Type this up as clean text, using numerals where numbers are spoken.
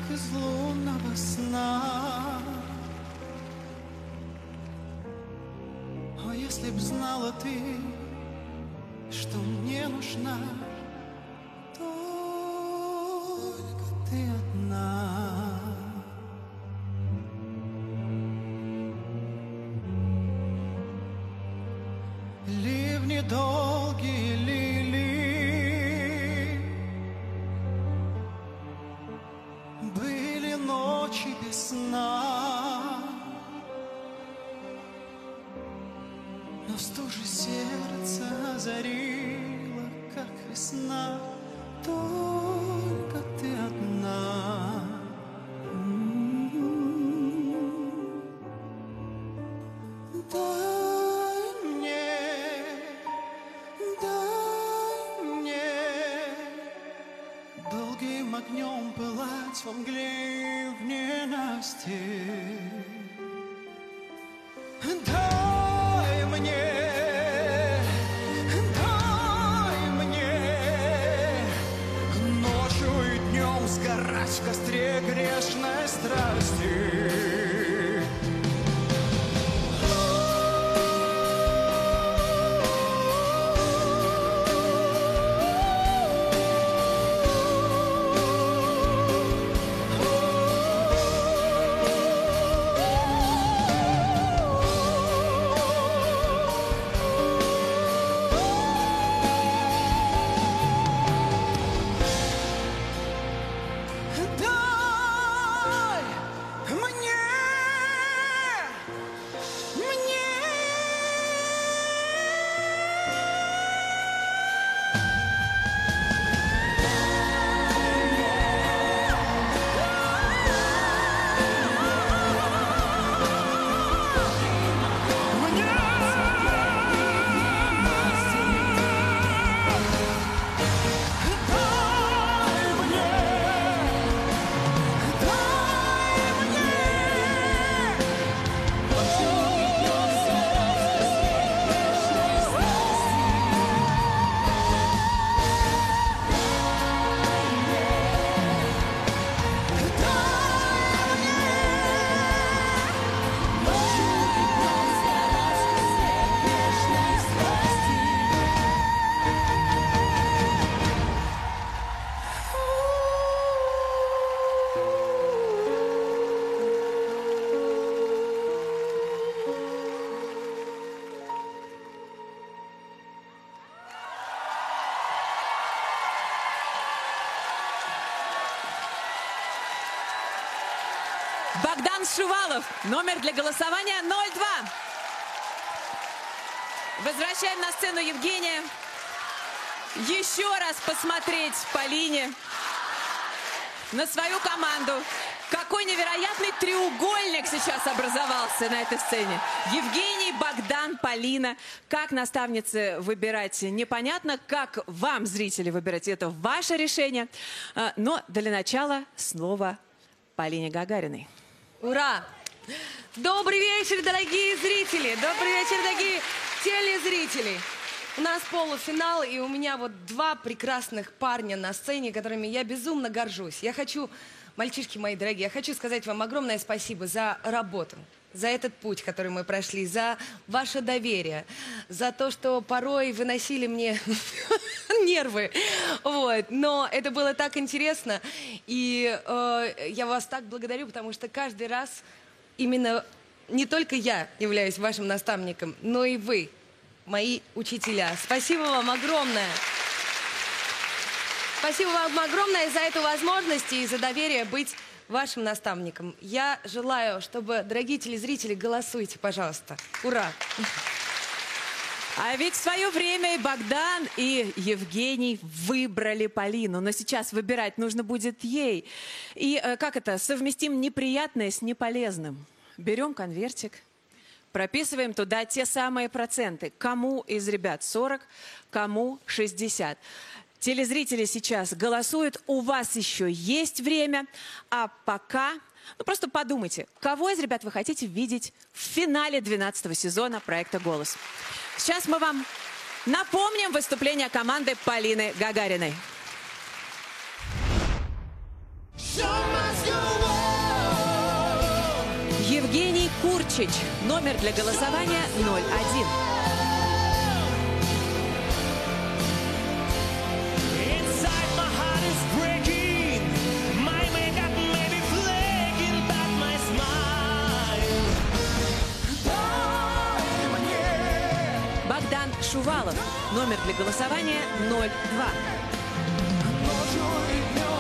из лунного сна. О, если б знала ты, что мне нужна только ты одна. Ливни долгие лили, были ночи без сна, но в стуже сердце озарила, как весна, только ты одна. Долгим огнем пылать во мгле в ненасти. Дай мне ночью и днем сгорать в костре грешной страсти. Богдан Шувалов. Номер для голосования 02. Возвращаем на сцену Евгения. Еще раз посмотреть Полине на свою команду. Какой невероятный треугольник сейчас образовался на этой сцене. Евгений, Богдан, Полина. Как наставницы выбирать, непонятно. Как вам, зрители, выбирать, это ваше решение. Но для начала слово Полине Гагариной. Ура! Добрый вечер, дорогие зрители! Добрый вечер, дорогие телезрители! У нас полуфинал, и у меня вот два прекрасных парня на сцене, которыми я безумно горжусь. Я хочу, мальчишки мои дорогие, я хочу сказать вам огромное спасибо за работу, за этот путь, который мы прошли, за ваше доверие, за то, что порой выносили мне нервы. Вот. Но это было так интересно, и я вас так благодарю, потому что каждый раз именно не только я являюсь вашим наставником, но и вы, мои учителя. Спасибо вам огромное. Спасибо вам огромное за эту возможность и за доверие быть вашим наставником. Я желаю, чтобы, дорогие телезрители, голосуйте, пожалуйста. Ура! А ведь в свое время и Богдан, и Евгений выбрали Полину. Но сейчас выбирать нужно будет ей. И как это? Совместим неприятное с неполезным. Берем конвертик, прописываем туда те самые проценты. Кому из ребят 40, кому 60. Телезрители сейчас голосуют. У вас еще есть время. А пока... Ну, просто подумайте, кого из ребят вы хотите видеть в финале 12-го сезона проекта «Голос». Сейчас мы вам напомним выступление команды Полины Гагариной. Show must go Евгений Курчич. Номер для голосования 01. Inside my heart is breaking. My makeup may be flaking, but my smile. Дай мне Богдан Шувалов. Номер для голосования 02. ночью и днем.